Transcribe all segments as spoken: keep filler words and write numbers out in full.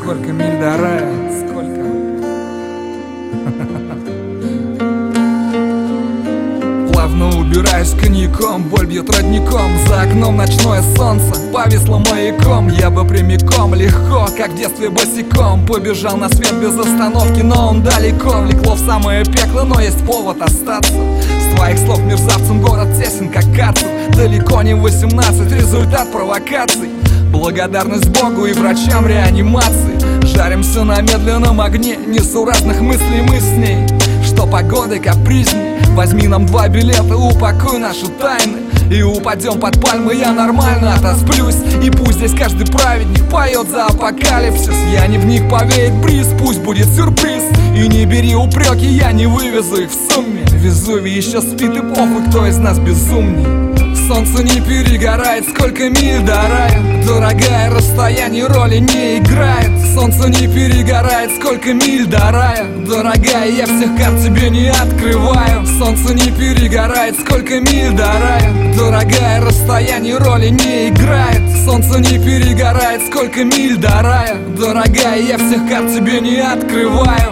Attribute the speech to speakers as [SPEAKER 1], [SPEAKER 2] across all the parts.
[SPEAKER 1] Сколько миль до рая, сколько? Плавно убираюсь коньяком, боль бьет родником. За окном ночное солнце повисло маяком. Я бы прямиком, легко, как в детстве босиком побежал на свет без остановки, но он далеко. Влекло в самое пекло, но есть повод остаться. С твоих слов мерзавцем город тесен, как карцер. Далеко не восемнадцать, результат провокаций. Благодарность Богу и врачам реанимации. Жаримся на медленном огне несуразных мыслей мы с ней. Что погоды капризней. Возьми нам два билета, упакуй наши тайны. И упадем под пальмы, я нормально отосплюсь. И пусть здесь каждый праведник поет за апокалипсис. Я не в них повеет бриз, пусть будет сюрприз. И не бери упреки, я не вывезу их в сумме. Везувий еще спит и похуй, кто из нас безумней. Солнце не перегорает, сколько миль до рая. Дорогая, расстояние роли не играет. Солнце не перегорает, сколько миль до рая. Дорогая, я всех карт тебе не открываю. Солнце не перегорает, сколько миль до рая. Дорогая, расстояние роли не играет. Солнце не перегорает, сколько миль до рая. Дорогая, я всех карт тебе не открываю.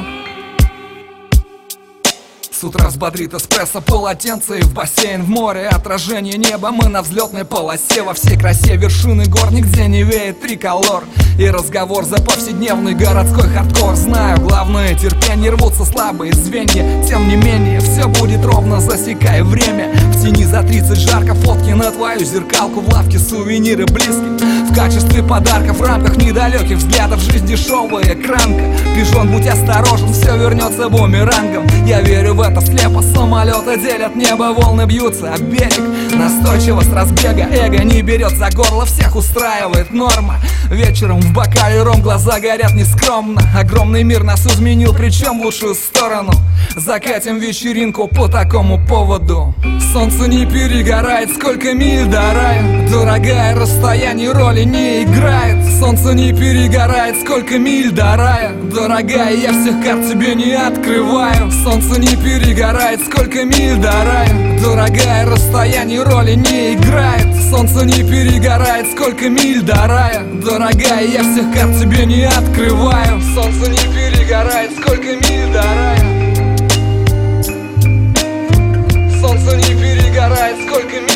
[SPEAKER 1] С утра взбодрит эспрессо, полотенце и в бассейн, в море отражение неба. Мы на взлетной полосе, во всей красе вершины гор, нигде не веет триколор. И разговор за повседневный городской хардкор. Знаю, главное терпение, рвутся слабые звенья. Тем не менее, все будет ровно, засекай время. В тени за тридцать жарко, фотки на твою зеркалку. В лавке сувениры близких в качестве подарков. В рамках недалеких взглядов, жизнь дешевая экранка. Пижон, будь осторожен, все вернется бумерангом. Я верю в это слепо, самолеты делят небо, волны бьются об берег. Настойчиво с разбега, эго не берет за горло, всех устраивает норма. Вечером в бокале ром, глаза горят нескромно. Огромный мир нас изменил, причем в лучшую сторону. Закатим вечеринку по такому поводу. Солнце не перегорает, сколько миль до рая. Дорогая, расстояние роли не играет. Солнце не перегорает, сколько миль до рая. Дорогая, я всех карт тебе не открываю. Солнце не перегорает, сколько миль до рая. Дорогая, расстояние роли не играет. Солнце не перегорает, сколько миль до рая. Дорогая, я всех карт тебе не открываю. Солнце не перегорает, сколько миль до рая. Солнце не перегорает, сколько миль.